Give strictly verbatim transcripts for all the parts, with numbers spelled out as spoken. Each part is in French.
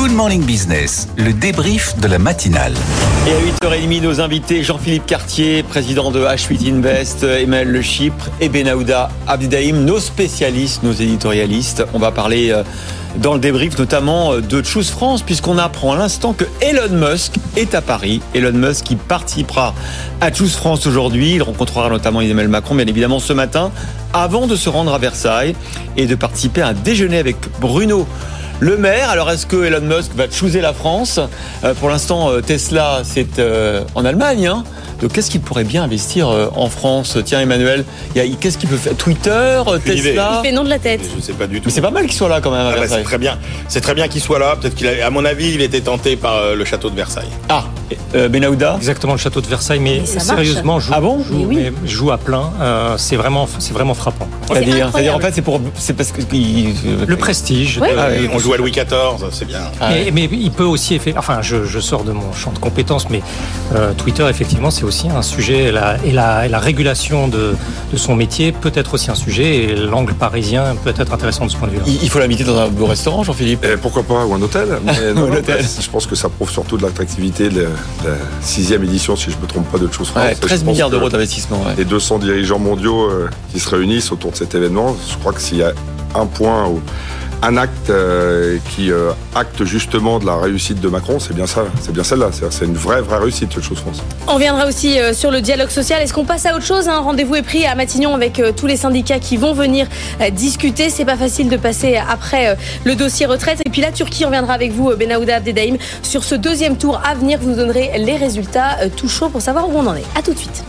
Good Morning Business, le débrief de la matinale. Et à huit heures trente, nos invités, Jean-Philippe Cartier, président de H huit Invest, Emmanuel Le Chypre et Benahouda Abderrahim, nos spécialistes, nos éditorialistes. On va parler dans le débrief notamment de Choose France, puisqu'on apprend à l'instant que Elon Musk est à Paris. Elon Musk qui participera à Choose France aujourd'hui. Il rencontrera notamment Emmanuel Macron, bien évidemment, ce matin, avant de se rendre à Versailles et de participer à un déjeuner avec Bruno Le Maire. Alors, est-ce que Elon Musk va chooser la France ? euh, Pour l'instant, euh, Tesla, c'est euh, en Allemagne. Hein. Donc, qu'est-ce qu'il pourrait bien investir euh, en France ? Tiens, Emmanuel, y a, qu'est-ce qu'il peut faire ? Twitter, Tesla ? Il fait non de la tête. Je ne sais pas du tout. Mais c'est pas mal qu'il soit là quand même. À ah bah c'est très bien. C'est très bien qu'il soit là. Peut-être qu'il a, à mon avis, il était tenté par euh, le château de Versailles. Ah, euh, Benahouda ? Exactement, le château de Versailles. Mais, mais sérieusement, joue, ah bon joue, oui. mais joue à plein. Euh, c'est vraiment, c'est vraiment frappant. C'est-à-dire, c'est-à-dire, en fait, c'est pour, c'est parce que il, le prestige. Ouais. De, ah, oui. On joue à Louis quatorze, c'est bien. Ah, mais, ouais. mais il peut aussi, enfin, je, je sors de mon champ de compétences, mais euh, Twitter, effectivement, c'est aussi un sujet. Et la, et la, et la régulation de, de son métier peut être aussi un sujet. Et l'angle parisien peut être intéressant de ce point de vue-là. Il faut l'inviter dans un beau restaurant, Jean-Philippe. Et pourquoi pas, ou un hôtel. Mais non, Ou un hôtel. Je pense que ça prouve surtout de l'attractivité de la, la sixième édition, si je ne me trompe pas, de Choose France. Ouais, treize milliards d'euros d'investissement. Ouais. Les deux cents dirigeants mondiaux euh, qui se réunissent autour de cet événement, je crois que s'il y a un point où un acte euh, qui euh, acte justement de la réussite de Macron, c'est bien ça, c'est bien celle-là. C'est, c'est une vraie, vraie réussite, cette Choose France. On viendra aussi euh, sur le dialogue social. Est-ce qu'on passe à autre chose ? Un rendez-vous est pris à Matignon avec euh, tous les syndicats qui vont venir euh, discuter. C'est pas facile de passer après euh, le dossier retraite. Et puis la Turquie, on reviendra avec vous, euh, Benahouda Abderrahim, sur ce deuxième tour à venir. Vous nous donnerez les résultats euh, tout chaud pour savoir où on en est. À tout de suite.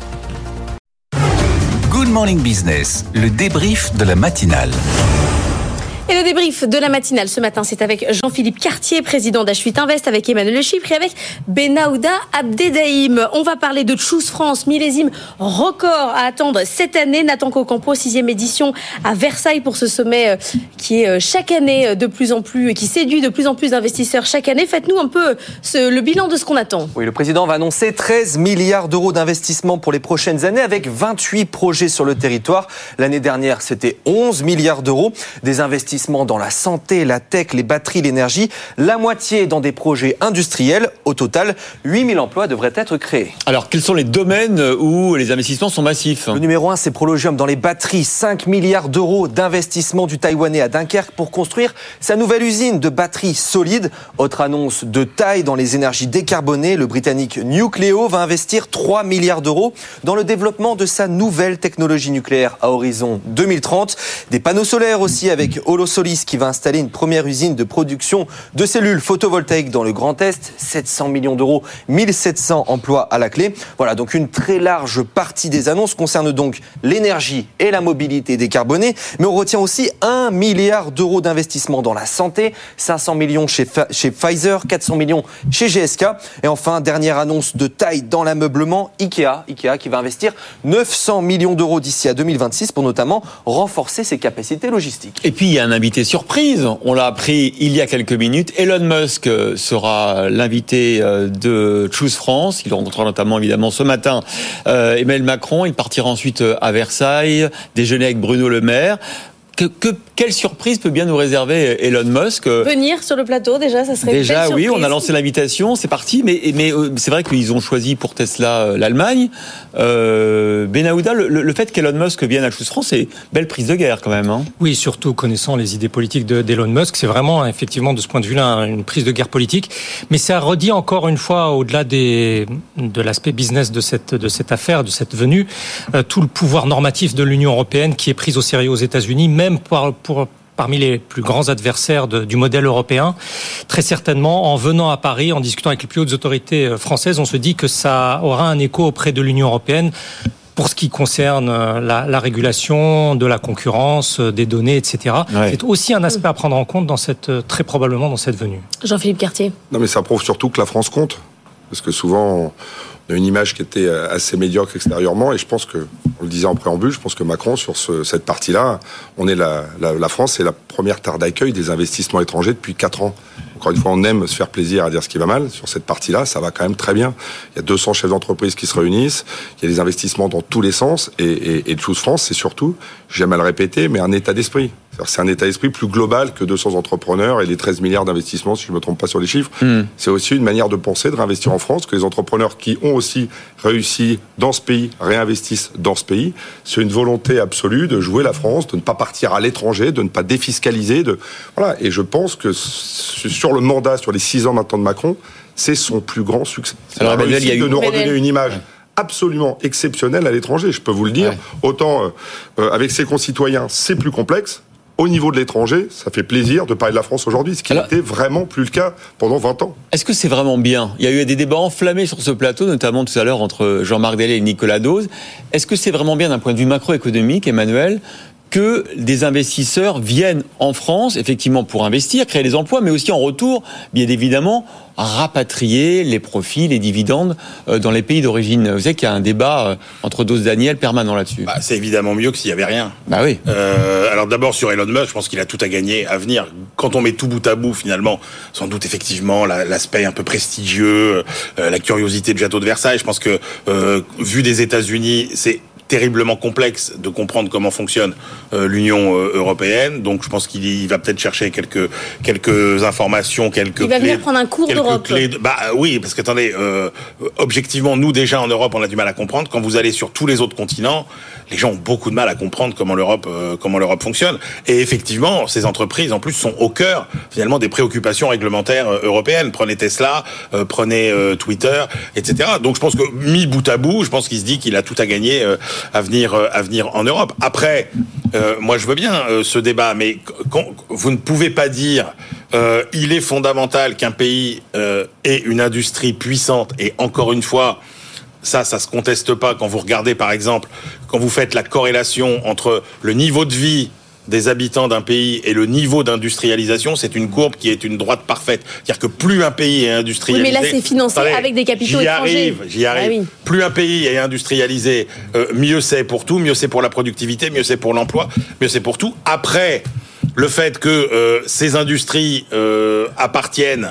Good Morning Business, le débrief de la matinale. Et le débrief de la matinale ce matin, c'est avec Jean-Philippe Cartier, président d'H huit Invest, avec Emmanuel Le Chypre et avec Benahouda Abderrahim. On va parler de Choose France, millésime record à attendre cette année. Nathan Cocampo, sixième édition à Versailles pour ce sommet qui est chaque année de plus en plus, qui séduit de plus en plus d'investisseurs chaque année. Faites-nous un peu ce, le bilan de ce qu'on attend. Oui, le président va annoncer treize milliards d'euros d'investissement pour les prochaines années avec vingt-huit projets sur le territoire. L'année dernière, c'était onze milliards d'euros. Des investissements dans la santé, la tech, les batteries, l'énergie, la moitié dans des projets industriels. Au total, huit mille emplois devraient être créés. Alors, quels sont les domaines où les investissements sont massifs ? Le numéro un, c'est Prologium dans les batteries. cinq milliards d'euros d'investissement du Taïwanais à Dunkerque pour construire sa nouvelle usine de batteries solides. Autre annonce de taille dans les énergies décarbonées, le Britannique Nucléo va investir trois milliards d'euros dans le développement de sa nouvelle technologie nucléaire à horizon deux mille trente. Des panneaux solaires aussi avec Holosolis qui va installer une première usine de production de cellules photovoltaïques dans le Grand Est. sept cents millions d'euros, mille sept cents emplois à la clé. Voilà, donc une très large partie des annonces concerne donc l'énergie et la mobilité décarbonée. Mais on retient aussi un milliard d'euros d'investissement dans la santé, cinq cents millions chez, Fa- chez Pfizer, quatre cents millions chez G S K. Et enfin, dernière annonce de taille dans l'ameublement, Ikea. Ikea qui va investir neuf cents millions d'euros d'ici à deux mille vingt-six pour notamment renforcer ses capacités logistiques. Et puis, il y a un invité surprise. On l'a appris il y a quelques minutes. Elon Musk sera l'invité de Choose France. Il rencontrera notamment, évidemment, ce matin euh, Emmanuel Macron. Il partira ensuite à Versailles, déjeuner avec Bruno Le Maire. Que, que, quelle surprise peut bien nous réserver Elon Musk ? Venir sur le plateau, déjà, ça serait déjà, une belle oui, surprise. on a lancé l'invitation, c'est parti, mais, mais c'est vrai qu'ils ont choisi pour Tesla l'Allemagne. Euh, Benahouda, le, le fait qu'Elon Musk vienne à Choose France, c'est une belle prise de guerre quand même. Hein. Oui, surtout connaissant les idées politiques de, d'Elon Musk, c'est vraiment, effectivement, de ce point de vue-là, une prise de guerre politique. Mais ça redit encore une fois, au-delà des, de l'aspect business de cette, de cette affaire, de cette venue, euh, tout le pouvoir normatif de l'Union européenne qui est pris au sérieux aux États-Unis, même Pour, pour, parmi les plus grands adversaires de, du modèle européen. Très certainement, en venant à Paris, en discutant avec les plus hautes autorités françaises, on se dit que ça aura un écho auprès de l'Union européenne pour ce qui concerne la, la régulation de la concurrence, des données, et cetera. Ouais. C'est aussi un aspect à prendre en compte dans cette, très probablement dans cette venue. Jean-Philippe Cartier. Non, mais ça prouve surtout que la France compte. Parce que souvent, on a une image qui était assez médiocre extérieurement, et je pense que, on le disait en préambule, je pense que Macron, sur ce, cette partie-là, on est la, la, la France, c'est la première terre d'accueil des investissements étrangers depuis quatre ans. Encore une fois, on aime se faire plaisir à dire ce qui va mal. Sur cette partie-là, ça va quand même très bien. Il y a deux cents chefs d'entreprise qui se réunissent, il y a des investissements dans tous les sens, et, et, et Choose France, c'est surtout, j'aime à le répéter, mais un état d'esprit. C'est-à-dire, c'est un état d'esprit plus global que deux cents entrepreneurs et les treize milliards d'investissements, si je ne me trompe pas sur les chiffres. Mm. C'est aussi une manière de penser, de réinvestir en France, que les entrepreneurs qui ont aussi réussi dans ce pays réinvestissent dans ce pays. C'est une volonté absolue de jouer la France, de ne pas partir à l'étranger, de ne pas défiscaliser. De... Voilà. Et je pense que sur le mandat, sur les six ans maintenant de Macron, c'est son plus grand succès. C'est Alors, la réussite il y a eu... de nous redonner une image absolument exceptionnelle à l'étranger, je peux vous le dire. Ouais. Autant euh, euh, avec ses concitoyens, c'est plus complexe. Au niveau de l'étranger, ça fait plaisir de parler de la France aujourd'hui, ce qui n'était vraiment plus le cas pendant vingt ans. Est-ce que c'est vraiment bien ? Il y a eu des débats enflammés sur ce plateau, notamment tout à l'heure entre Jean-Marc Dellay et Nicolas Dose. Est-ce que c'est vraiment bien d'un point de vue macroéconomique, Emmanuel, que des investisseurs viennent en France, effectivement pour investir, créer des emplois, mais aussi en retour, bien évidemment, rapatrier les profits, les dividendes dans les pays d'origine. Vous savez qu'il y a un débat entre Dose Daniel permanent là-dessus. Bah, c'est évidemment mieux que s'il n'y avait rien. Bah oui. Euh, alors d'abord sur Elon Musk, je pense qu'il a tout à gagner à venir. Quand on met tout bout à bout, finalement, sans doute effectivement la, l'aspect un peu prestigieux, euh, la curiosité du château de Versailles. Je pense que euh, vu des États-Unis, c'est terriblement complexe de comprendre comment fonctionne euh, l'Union euh, européenne. Donc, je pense qu'il y, va peut-être chercher quelques quelques informations, quelques. Il va clés, venir prendre un cours d'Europe. Clés de, bah oui, parce qu'attendez, euh, objectivement, nous déjà en Europe, on a du mal à comprendre. Quand vous allez sur tous les autres continents, les gens ont beaucoup de mal à comprendre comment l'Europe euh, comment l'Europe fonctionne. Et effectivement, ces entreprises en plus sont au cœur finalement des préoccupations réglementaires euh, européennes. Prenez Tesla, euh, prenez euh, Twitter, et cetera. Donc, je pense que mis bout à bout, je pense qu'il se dit qu'il a tout à gagner. Euh, à venir à venir en Europe. Après, euh, moi je veux bien euh, ce débat, mais quand, vous ne pouvez pas dire euh, il est fondamental qu'un pays euh, ait une industrie puissante. Et encore une fois, ça, ça se conteste pas. Quand vous regardez par exemple, quand vous faites la corrélation entre le niveau de vie des habitants d'un pays et le niveau d'industrialisation, c'est une courbe qui est une droite parfaite. C'est-à-dire que plus un pays est industrialisé... Oui, mais là, c'est financé attendez, avec des capitaux j'y étrangers. Arrive, j'y arrive. Ah oui. Plus un pays est industrialisé, euh, mieux c'est pour tout, mieux c'est pour la productivité, mieux c'est pour l'emploi, mieux c'est pour tout. Après, le fait que euh, ces industries euh, appartiennent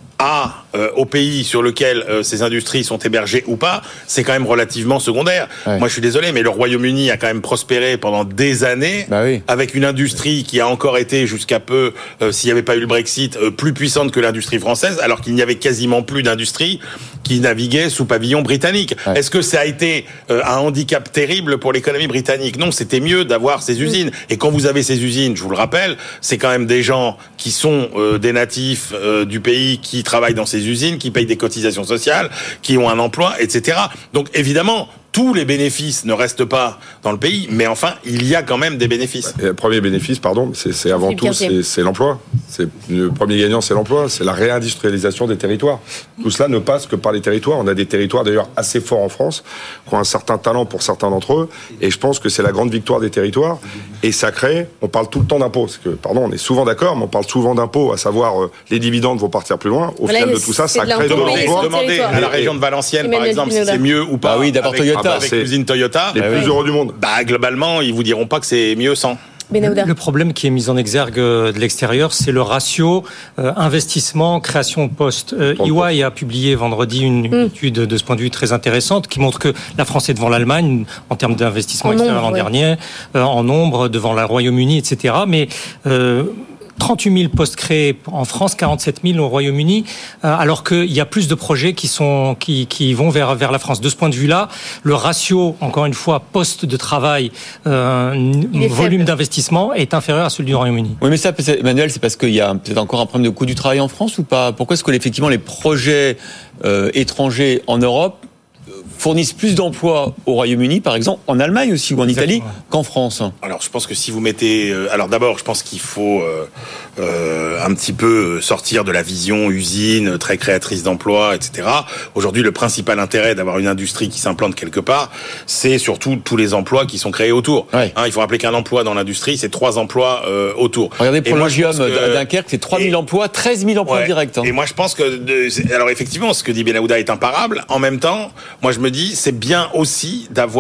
à, euh, au pays sur lequel euh, ces industries sont hébergées ou pas, c'est quand même relativement secondaire. Ouais. Moi, je suis désolé, mais le Royaume-Uni a quand même prospéré pendant des années, bah oui. avec une industrie qui a encore été jusqu'à peu, euh, s'il n'y avait pas eu le Brexit, euh, plus puissante que l'industrie française, alors qu'il n'y avait quasiment plus d'industrie qui naviguait sous pavillon britannique. Ouais. Est-ce que ça a été euh, un handicap terrible pour l'économie britannique ? Non, c'était mieux d'avoir ces usines. Et quand vous avez ces usines, je vous le rappelle, c'est quand même des gens qui sont euh, des natifs euh, du pays, qui travaillent dans ces usines, qui payent des cotisations sociales, qui ont un emploi, et cetera. Donc évidemment, tous les bénéfices ne restent pas dans le pays, mais enfin, il y a quand même des bénéfices. Et le premier bénéfice, pardon, c'est, c'est avant tout, c'est, c'est l'emploi. C'est, le premier gagnant, c'est l'emploi, c'est la réindustrialisation des territoires. Tout cela ne passe que par les territoires. On a des territoires d'ailleurs assez forts en France, qui ont un certain talent pour certains d'entre eux, et je pense que c'est la grande victoire des territoires. Et ça crée, on parle tout le temps d'impôts, parce que, pardon, on est souvent d'accord, mais on parle souvent d'impôts, à savoir euh, les dividendes vont partir plus loin. Au voilà, final de tout ça, ça crée de l'emploi. Demandez à la région de Valenciennes, par exemple, si c'est mieux ou pas. Ah oui, d'abord Toyota. Ah bah, avec l'usine Toyota. Les bah plus oui. heureux du monde. Bah, globalement, ils vous diront pas que c'est mieux sans. Benahouda. Le problème qui est mis en exergue de l'extérieur, c'est le ratio euh, investissement, création de postes. Euh, E Y a publié vendredi une, une mm. étude de ce point de vue très intéressante qui montre que la France est devant l'Allemagne en termes d'investissement en extérieur nombre, l'an ouais. dernier, euh, en nombre, devant le Royaume-Uni, et cetera. Mais euh, trente-huit mille postes créés en France, quarante-sept mille au Royaume-Uni, euh, alors qu'il y a plus de projets qui sont qui, qui vont vers vers la France. De ce point de vue-là, le ratio, encore une fois, poste de travail, euh, volume faible. d'investissement est inférieur à celui du Royaume-Uni. Oui, mais ça, Emmanuel, c'est parce qu'il y a peut-être encore un problème de coût du travail en France ou pas ? Pourquoi est-ce que effectivement les projets euh, étrangers en Europe fournissent plus d'emplois au Royaume-Uni, par exemple, en Allemagne aussi ou en Italie, Exactement. qu'en France. Alors, je pense que si vous mettez... Euh, alors, d'abord, je pense qu'il faut euh, euh, un petit peu sortir de la vision usine, très créatrice d'emplois, et cetera. Aujourd'hui, le principal intérêt d'avoir une industrie qui s'implante quelque part, c'est surtout tous les emplois qui sont créés autour. Ouais. Hein, il faut rappeler qu'un emploi dans l'industrie, c'est trois emplois euh, autour. Regardez, Prologium à Dunkerque, c'est trois mille emplois, treize mille emplois ouais. directs. Hein. Et moi, je pense que... De, alors, effectivement, ce que dit Benahouda est imparable. En même temps, moi, je me dis, c'est bien aussi d'avoir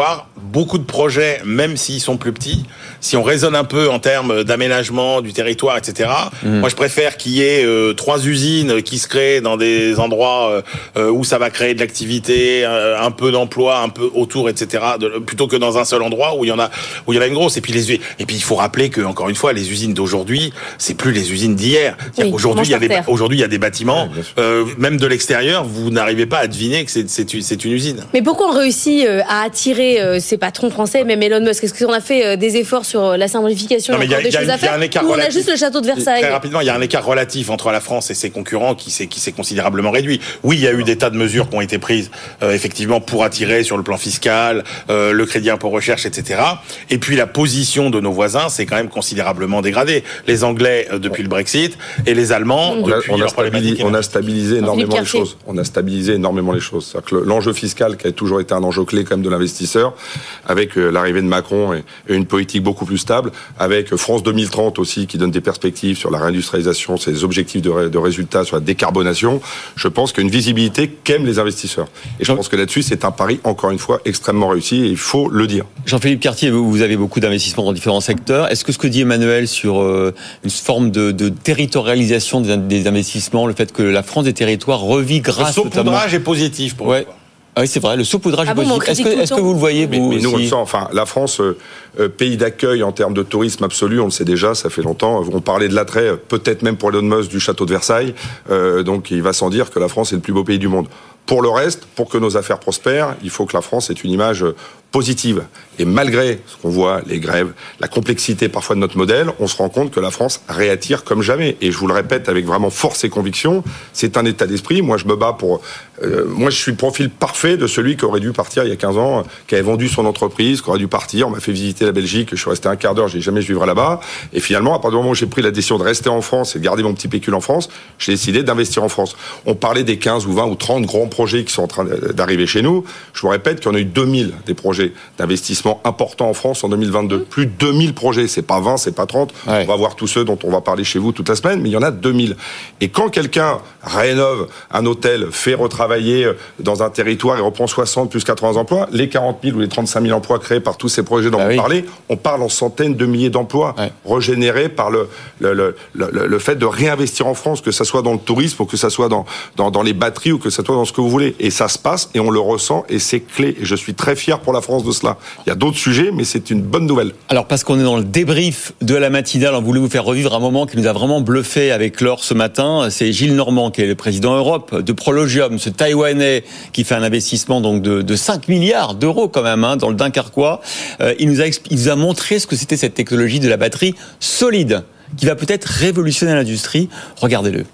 beaucoup de projets, même s'ils sont plus petits, si on raisonne un peu en termes d'aménagement du territoire, et cetera, mmh. moi je préfère qu'il y ait euh, trois usines qui se créent dans des endroits euh, où ça va créer de l'activité, euh, un peu d'emploi, un peu autour, et cetera, de, plutôt que dans un seul endroit où il y en a où il y en a une grosse. Et puis les et puis il faut rappeler que encore une fois, les usines d'aujourd'hui, c'est plus les usines d'hier. Oui, aujourd'hui, il y a des aujourd'hui il y a des bâtiments, oui, euh, même de l'extérieur, vous n'arrivez pas à deviner que c'est c'est, c'est une usine. Mais pourquoi on réussit à attirer euh, ces patrons français, même Elon Musk? Est-ce qu'on a fait euh, des efforts sur la simplification, il y a encore des choses à faire, ou on a juste le château de Versailles? Très rapidement, il y a un écart relatif entre la France et ses concurrents qui s'est qui s'est considérablement réduit. Oui, il y a eu des tas de mesures qui ont été prises euh, effectivement pour attirer sur le plan fiscal, euh, le crédit impôt recherche, et cetera. Et puis la position de nos voisins s'est quand même considérablement dégradée. Les Anglais euh, depuis le Brexit et les Allemands on depuis a, on leur a stabilisé, on a stabilisé énormément les choses. On a stabilisé énormément les choses. C'est-à-dire que l'enjeu fiscal qui a toujours été un enjeu clé quand même de l'investisseur, avec euh, l'arrivée de Macron et, et une politique beaucoup plus stable, avec France deux mille trente aussi qui donne des perspectives sur la réindustrialisation, ses objectifs de, ré, de résultats sur la décarbonation. Je pense qu'il y a une visibilité qu'aiment les investisseurs. Et je pense que là-dessus, c'est un pari, encore une fois, extrêmement réussi et il faut le dire. Jean-Philippe Cartier, vous avez beaucoup d'investissements dans différents secteurs. Est-ce que ce que dit Emmanuel sur euh, une forme de, de territorialisation des, des investissements, le fait que la France des territoires revit grâce notamment... Le saupoudrage est positif pour ouais. Ah oui, c'est vrai, le saupoudrage ah est bon, positif. Est-ce que, est-ce que vous le voyez, vous mais, mais nous, aussi on le sent. Enfin, la France, euh, pays d'accueil en termes de tourisme absolu, on le sait déjà, ça fait longtemps. On parlait de l'attrait, peut-être même pour Elon Musk, du château de Versailles. Euh, donc, il va sans dire que la France est le plus beau pays du monde. Pour le reste, pour que nos affaires prospèrent, il faut que la France ait une image positive. Et malgré ce qu'on voit, les grèves, la complexité parfois de notre modèle, on se rend compte que la France réattire comme jamais. Et je vous le répète avec vraiment force et conviction, c'est un état d'esprit. Moi, je me bats pour... Euh, moi, je suis le profil parfait de celui qui aurait dû partir il y a quinze ans, qui avait vendu son entreprise, qui aurait dû partir. On m'a fait visiter la Belgique, je suis resté un quart d'heure, j'ai jamais vivre là-bas. Et finalement, à partir du moment où j'ai pris la décision de rester en France et de garder mon petit pécule en France, j'ai décidé d'investir en France. On parlait des quinze ou vingt ou trente grands projets qui sont en train d'arriver chez nous. Je vous répète qu'il y en a eu deux mille des projets d'investissement importants en France en deux mille vingt-deux. Mmh. Plus de deux mille projets. C'est pas vingt, c'est pas trente. Ouais. On va voir tous ceux dont on va parler chez vous toute la semaine, mais il y en a deux mille. Et quand quelqu'un rénove un hôtel, fait retravailler dans un territoire et reprend soixante plus quatre-vingts emplois, les quarante mille ou les trente-cinq mille emplois créés par tous ces projets dont bah on oui. parlait, on parle en centaines de milliers d'emplois ouais. régénérés par le, le, le, le, le fait de réinvestir en France, que ça soit dans le tourisme ou que ça soit dans, dans, dans les batteries ou que ça soit dans ce que vous voulez. Et ça se passe et on le ressent et c'est clé. Et je suis très fier pour la France de cela. Il y a d'autres sujets, mais c'est une bonne nouvelle. Alors, parce qu'on est dans le débrief de la matinale, on voulait vous faire revivre un moment qui nous a vraiment bluffé avec l'or ce matin. C'est Gilles Normand, qui est le président Europe de Prologium, ce Taïwanais qui fait un investissement donc de, de cinq milliards d'euros quand même hein, dans le Dunkerquois. Euh, il, nous a, il nous a montré ce que c'était cette technologie de la batterie solide, qui va peut-être révolutionner l'industrie. Regardez-le.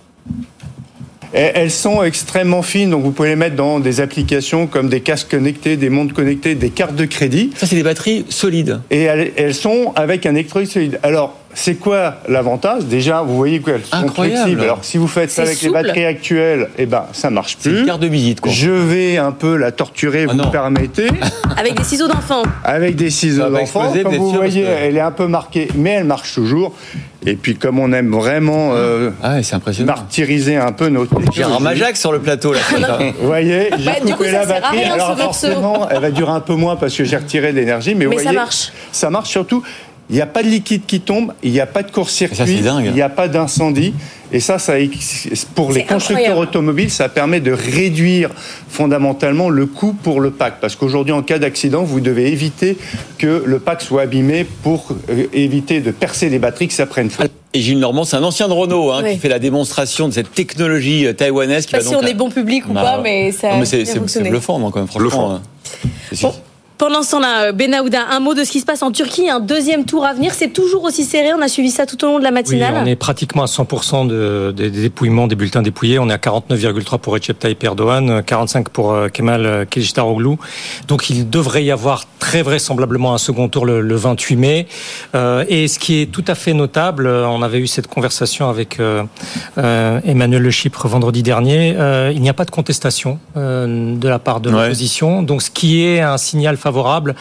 Elles sont extrêmement fines, donc vous pouvez les mettre dans des applications comme des casques connectés, des montres connectées, des cartes de crédit. Ça, c'est des batteries solides. Et elles, elles sont avec un électrolyte solide. Alors, c'est quoi l'avantage? Déjà, vous voyez qu'elles sont Incroyable. flexibles. Alors, si vous faites ça avec souple. Les batteries actuelles, eh ben, ça marche plus. C'est une carte de visite, quoi. Je vais un peu la torturer, ah vous me permettez. Avec des ciseaux d'enfant. Avec des ciseaux d'enfant. Exploser, comme vous voyez, que... elle est un peu marquée, mais elle marche toujours. Et puis, comme on aime vraiment euh, ah ouais, c'est impressionnant. martyriser un peu notre Gérard Majax sur le plateau, là. Vous voyez, j'ai bah, coupé coup, la batterie. Alors, forcément, elle va durer un peu moins parce que j'ai retiré de l'énergie. Mais, mais vous ça voyez, marche. Ça marche surtout. Il n'y a pas de liquide qui tombe, il n'y a pas de court-circuit, il n'y a pas d'incendie. Et ça, ça pour les constructeurs automobiles, ça permet de réduire fondamentalement le coût pour le pack. Parce qu'aujourd'hui, en cas d'accident, vous devez éviter que le pack soit abîmé pour éviter de percer les batteries, que ça prenne feu. Et Gilles Normand, c'est un ancien de Renault hein, oui. qui fait la démonstration de cette technologie taïwanaise. Qui je ne sais pas va si donc on est bon public ou bah, pas, mais ça non, mais c'est, c'est, c'est bluffant, moi, quand même, franchement. Bon. Pendant ce temps-là, Benaouda, un mot de ce qui se passe en Turquie, un deuxième tour à venir, c'est toujours aussi serré, on a suivi ça tout au long de la matinale. Oui, on est pratiquement à cent pour cent de, des dépouillements, des bulletins dépouillés, on est à quarante-neuf virgule trois pour Recep Tayyip Erdogan, quarante-cinq pour Kemal Kılıçdaroğlu. Donc il devrait y avoir très vraisemblablement un second tour le, le vingt-huit mai. Euh, et ce qui est tout à fait notable, on avait eu cette conversation avec euh, euh, Emmanuel Le Chypre vendredi dernier, euh, il n'y a pas de contestation euh, de la part de l'opposition, ouais. donc ce qui est un signal favorable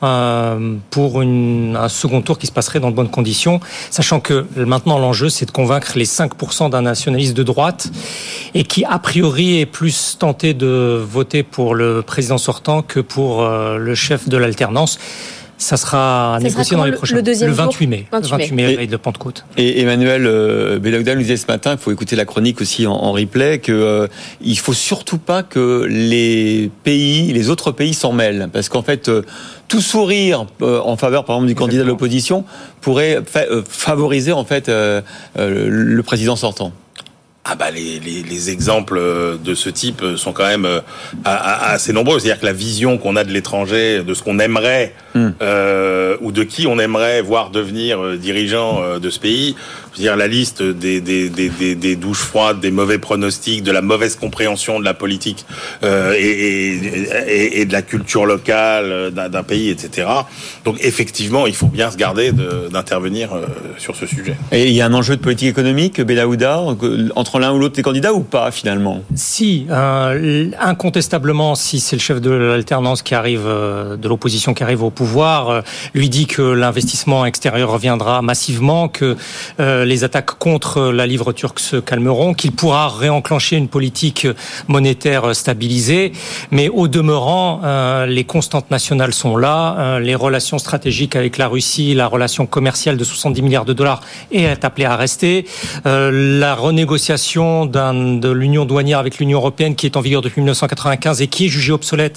euh, pour une, un second tour qui se passerait dans de bonnes conditions, sachant que maintenant l'enjeu c'est de convaincre les cinq pour cent d'un nationaliste de droite et qui a priori est plus tenté de voter pour le président sortant que pour euh, le chef de l'alternance. Ça sera ça négocié sera dans les prochains. Le, le vingt-huit mai. vingt-huit le vingt-huit mai, veille de Pentecôte. Et Emmanuel euh, Benaouda nous disait ce matin, il faut écouter la chronique aussi en, en replay, que euh, il faut surtout pas que les pays, les autres pays s'en mêlent, parce qu'en fait, euh, tout sourire euh, en faveur, par exemple, du candidat de l'opposition pourrait fa- euh, favoriser en fait euh, euh, le président sortant. Ah bah les, les, les exemples de ce type sont quand même assez nombreux. C'est-à-dire que la vision qu'on a de l'étranger, de ce qu'on aimerait, mm. euh, ou de qui on aimerait voir devenir dirigeant de ce pays, je veux dire la liste des, des, des, des, des douches froides, des mauvais pronostics, de la mauvaise compréhension de la politique euh, et, et, et de la culture locale d'un, d'un pays, et cetera. Donc effectivement, il faut bien se garder de, d'intervenir sur ce sujet. Et il y a un enjeu de politique économique, Benaouda, entre l'un ou l'autre des candidats ou pas finalement? Si, euh, incontestablement, si c'est le chef de l'alternance qui arrive, euh, de l'opposition qui arrive au pouvoir, euh, lui dit que l'investissement extérieur reviendra massivement, que euh, les attaques contre la livre turque se calmeront, qu'il pourra réenclencher une politique monétaire stabilisée, mais au demeurant, euh, les constantes nationales sont là, euh, les relations stratégiques avec la Russie, la relation commerciale de soixante-dix milliards de dollars est appelée à rester, euh, la renégociation D'un, de l'union douanière avec l'Union européenne qui est en vigueur depuis dix-neuf cent quatre-vingt-quinze et qui est jugée obsolète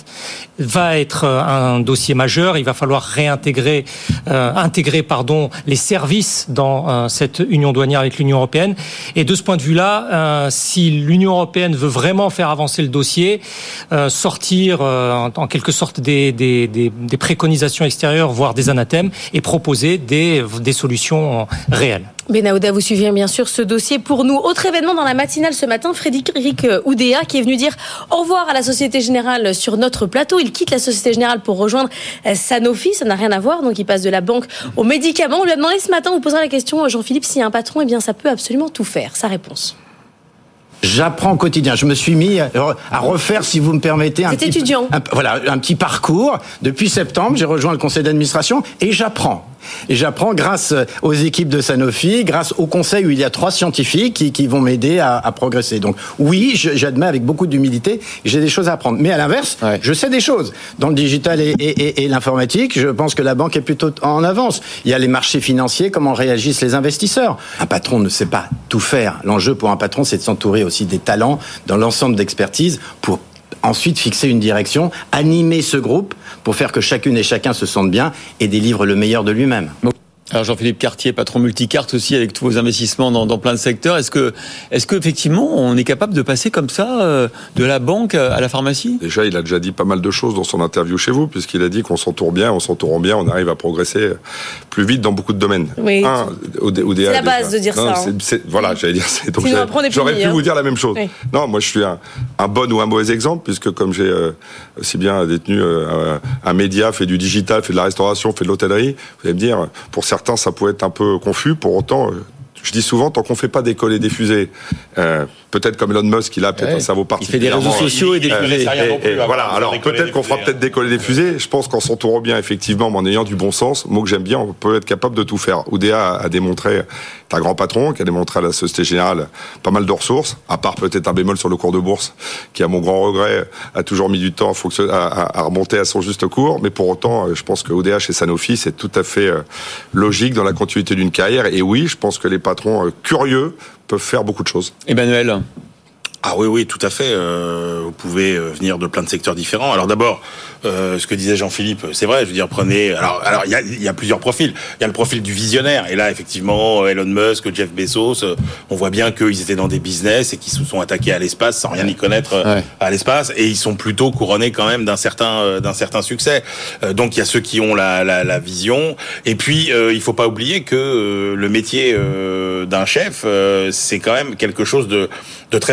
va être un dossier majeur. Il va falloir réintégrer, euh, intégrer pardon, les services dans euh, cette union douanière avec l'Union européenne. Et de ce point de vue-là, euh, si l'Union européenne veut vraiment faire avancer le dossier, euh, sortir euh, en, en quelque sorte des, des, des, des préconisations extérieures, voire des anathèmes, et proposer des, des solutions réelles. Benaouda, vous suivez bien sûr ce dossier pour nous. Autre événement dans la matinale ce matin, Frédéric Oudéa qui est venu dire au revoir à la Société Générale sur notre plateau. Il quitte la Société Générale pour rejoindre Sanofi, ça n'a rien à voir, donc il passe de la banque aux médicaments. On lui a demandé ce matin, on vous posera la question, Jean-Philippe, s'il y a un patron, eh bien ça peut absolument tout faire. Sa réponse. J'apprends au quotidien. Je me suis mis à refaire, si vous me permettez, un petit, étudiant. Un, voilà, un petit parcours. Depuis septembre, j'ai rejoint le conseil d'administration et j'apprends. Et j'apprends grâce aux équipes de Sanofi, grâce au conseil où il y a trois scientifiques qui, qui vont m'aider à, à progresser. Donc oui, je, j'admets avec beaucoup d'humilité, j'ai des choses à apprendre. Mais à l'inverse, ouais. je sais des choses. Dans le digital et, et, et, et l'informatique, je pense que la banque est plutôt en avance. Il y a les marchés financiers, comment réagissent les investisseurs. Un patron ne sait pas tout faire. L'enjeu pour un patron, c'est de s'entourer aussi des talents dans l'ensemble d'expertise pour ensuite fixer une direction, animer ce groupe pour faire que chacune et chacun se sente bien et délivre le meilleur de lui-même. Alors Jean-Philippe Cartier, patron multicarte aussi avec tous vos investissements dans, dans plein de secteurs. Est-ce que, est-ce que effectivement on est capable de passer comme ça euh, de la banque à la pharmacie? Déjà, il a déjà dit pas mal de choses dans son interview chez vous, puisqu'il a dit qu'on s'entoure bien, on s'entoure bien, on arrive à progresser plus vite dans beaucoup de domaines. Oui. Un, O D A, c'est la base déjà. de dire non, ça. C'est, hein. c'est, voilà, j'allais dire. C'est, donc j'aurais, j'aurais pu hein. vous dire la même chose. Oui. Non, moi je suis un, un bon ou un mauvais exemple, puisque comme j'ai euh, aussi bien détenu euh, un média, fait du digital, fait de la restauration, fait de l'hôtellerie, vous allez me dire, pour certains ça peut être un peu confus, pour autant, je dis souvent, tant qu'on ne fait pas décoller des fusées, euh, peut-être comme Elon Musk, il a peut-être ouais, un cerveau particulier. Il fait des réseaux sociaux et des fusées. Euh, et, et, et voilà, alors peut-être qu'on fera peut-être décoller des fusées. Je pense qu'en s'entourant bien, effectivement, mais en ayant du bon sens, mot que j'aime bien, on peut être capable de tout faire. Oudéa a, a démontré, c'est un grand patron, qui a démontré à la Société Générale pas mal de ressources, à part peut-être un bémol sur le cours de bourse, qui, à mon grand regret, a toujours mis du temps à, à, à remonter à son juste cours. Mais pour autant, je pense que Oudéa chez Sanofi, c'est tout à fait logique dans la continuité d'une carrière. Et oui, je pense que les patrons curieux peuvent faire beaucoup de choses. Emmanuel. Ah oui, oui, tout à fait. Euh, vous pouvez venir de plein de secteurs différents. Alors d'abord, euh, ce que disait Jean-Philippe, c'est vrai. Je veux dire, prenez. Alors, alors il y a, il y a plusieurs profils. Il y a le profil du visionnaire. Et là, effectivement, Elon Musk, Jeff Bezos, on voit bien qu'ils étaient dans des business et qu'ils se sont attaqués à l'espace sans rien y connaître ouais. à l'espace. Et ils sont plutôt couronnés quand même d'un certain, d'un certain succès. Euh, donc il y a ceux qui ont la, la, la vision. Et puis, euh, il faut pas oublier que euh, le métier euh, d'un chef, euh, c'est quand même quelque chose de, de très particulier.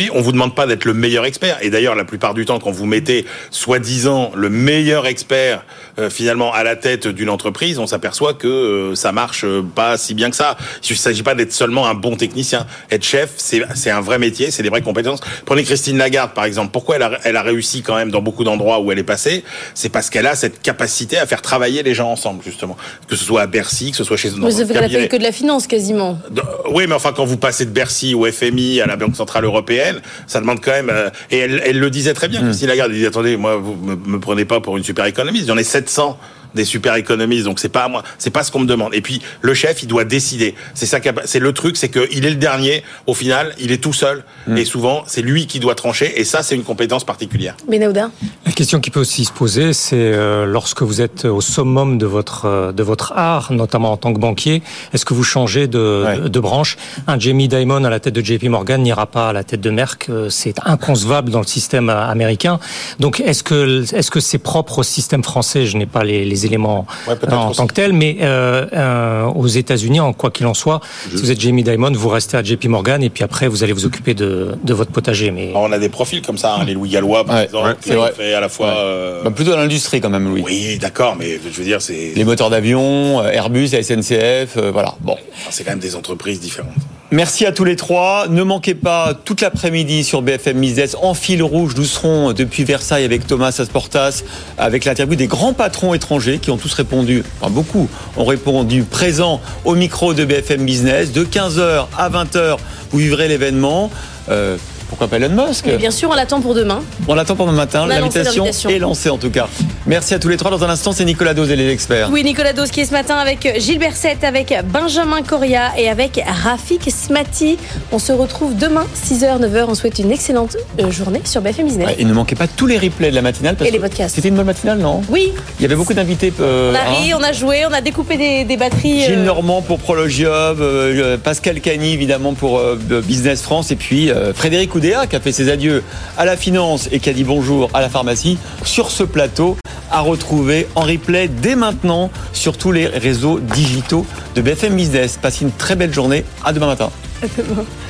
aujourd'hui, on vous demande pas d'être le meilleur expert. Et d'ailleurs, la plupart du temps, quand vous mettez soi-disant le meilleur expert euh, finalement à la tête d'une entreprise, on s'aperçoit que euh, ça marche euh, pas si bien que ça. Il ne s'agit pas d'être seulement un bon technicien. Être chef, c'est, c'est un vrai métier, c'est des vraies compétences. Prenez Christine Lagarde, par exemple. Pourquoi elle a, elle a réussi quand même dans beaucoup d'endroits où elle est passée? C'est parce qu'elle a cette capacité à faire travailler les gens ensemble, justement. Que ce soit à Bercy, que ce soit chez... Mais ça fait fait que de la finance, quasiment. Oui, mais enfin, quand vous passez de Bercy au F M I, à la Banque Centrale Européenne, ça demande quand même... Euh, et elle, elle le disait très bien, mmh. Christine Lagarde. Elle dit, attendez, moi, vous me, me prenez pas pour une super économiste. J'en ai sept cents des super économistes, donc c'est pas à moi, c'est pas ce qu'on me demande. Et puis le chef, il doit décider. C'est ça, c'est le truc, c'est que il est le dernier. Au final, il est tout seul, mmh. et souvent c'est lui qui doit trancher. Et ça, c'est une compétence particulière. Benahouda. La question qui peut aussi se poser, c'est euh, lorsque vous êtes au summum de votre euh, de votre art, notamment en tant que banquier, est-ce que vous changez de, ouais. de, de branche? Un Jamie Dimon à la tête de J P Morgan n'ira pas à la tête de Merck. C'est inconcevable dans le système américain. Donc, est-ce que est-ce que c'est propre au système français? Je n'ai pas les, les éléments ouais, en aussi. tant que tel, mais euh, euh, aux États-Unis, en quoi qu'il en soit, Je... si vous êtes Jamie Dimon, vous restez à J P Morgan et puis après vous allez vous occuper de, de votre potager. Mais on a des profils comme ça, hein, les Louis Gallois par ouais, exemple, ouais, c'est vrai. Fait à la fois ouais. euh... bah, plutôt dans l'industrie quand même, Louis. Oui, d'accord, mais je veux dire c'est les moteurs d'avion, Airbus, la S N C F, euh, voilà. Bon, enfin, c'est quand même des entreprises différentes. Merci à tous les trois. Ne manquez pas toute l'après-midi sur B F M Business en fil rouge. Nous serons depuis Versailles avec Thomas Asportas, avec l'interview des grands patrons étrangers qui ont tous répondu, enfin beaucoup, ont répondu présents au micro de B F M Business. De quinze heures à vingt heures, vous vivrez l'événement. Euh, Pourquoi pas Elon Musk? Mais bien sûr, on l'attend pour demain. On l'attend pour demain matin. L'invitation, l'invitation est lancée en tout cas. Merci à tous les trois. Dans un instant, c'est Nicolas Dose et les experts. Oui, Nicolas Dose qui est ce matin avec Gilles Berset, avec Benjamin Coria et avec Rafik Smati. On se retrouve demain, six heures, neuf heures. On souhaite une excellente journée sur B F M Business. Ouais, et ne manquez pas tous les replays de la matinale. Parce et les podcasts. C'était une bonne matinale, non? Oui. Il y avait beaucoup d'invités. Euh, on a ri, hein. on a joué, on a découpé des, des batteries. Gilles euh... Normand pour Prologium, euh, Pascal Cagny évidemment pour euh, Business France et puis euh, Frédéric Oudéa qui a fait ses adieux à la finance et qui a dit bonjour à la pharmacie sur ce plateau, à retrouver en replay dès maintenant sur tous les réseaux digitaux de B F M Business. Passez une très belle journée. À demain matin. À demain.